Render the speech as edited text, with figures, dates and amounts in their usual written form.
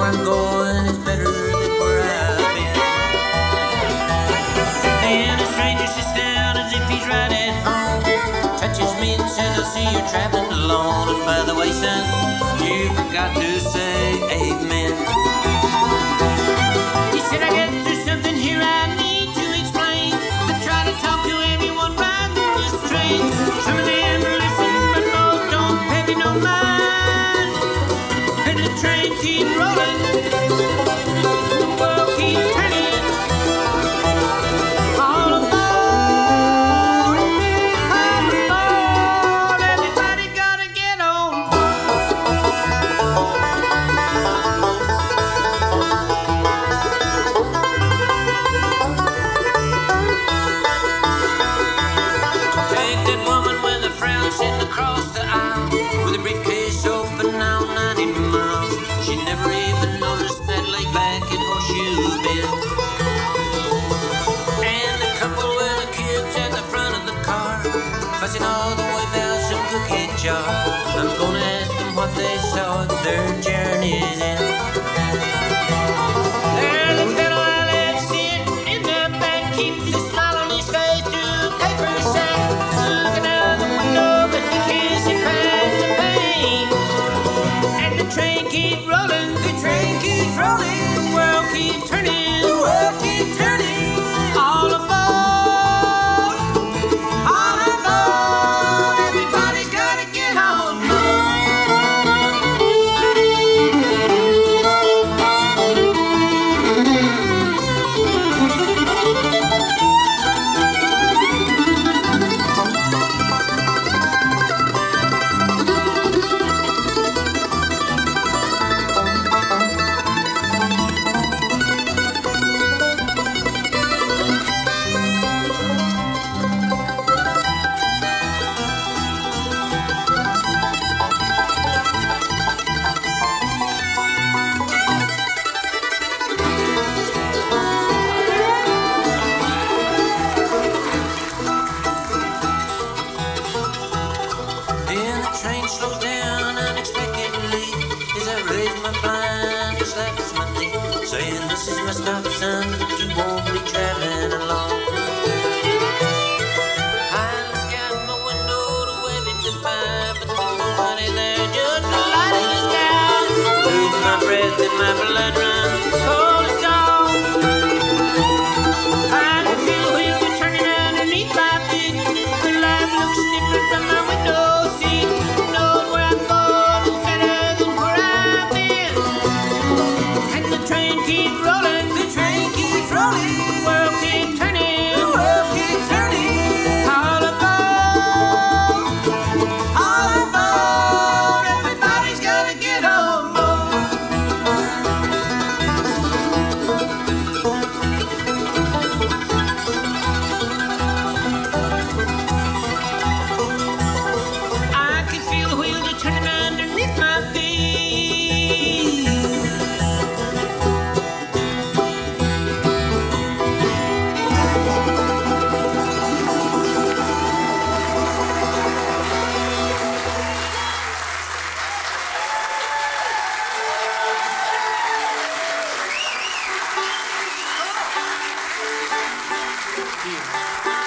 where I'm going is better than where I've been. Then a stranger sits down as if he's right at home, touches me and says, I see you're traveling alone. And by the way, son, you forgot to say amen. He said, I guess there's something here I need to explain. I try to talk to everyone riding this train. Some of them listen, but most don't pay me no mind. And the train keeps rolling, the world keeps turning. All aboard, everybody gotta get on. Take that woman with a frown sitting across the aisle, with a briefcase open now 90 miles. She never even noticed that laid back in Horseshoe Bend. And the couple with the kids at the front of the car, fussing all the way about some cookie jar. I'm gonna ask them what they saw at their journey's end. There's a fellow I left sitting in the back, keeps a smile on his face through a paper sack, looking out the window, but he can't see past the pain. And the train keeps rolling, the train keeps rolling, the world keeps turning, the world keeps turning. All aboard, everybody's gotta get on board. Then the train slows down unexpectedly as I raise my blind and slaps my knee, saying, this is my stop, son, but you won't be traveling alone. I look out my window to wave it goodbye, but there's nobody there, just a light in the sky. Lose my breath and my blood runs cold as stone. I can feel the wheels turning underneath my feet. The life looks different from my window seat. Know where I'm going is better than where I've been. And the train keeps rolling, the train keeps rolling, the world keeps turning, the world keeps turning. All aboard, everybody's gotta get on board. I can feel the wheels are turning underneath my feet. Thank you.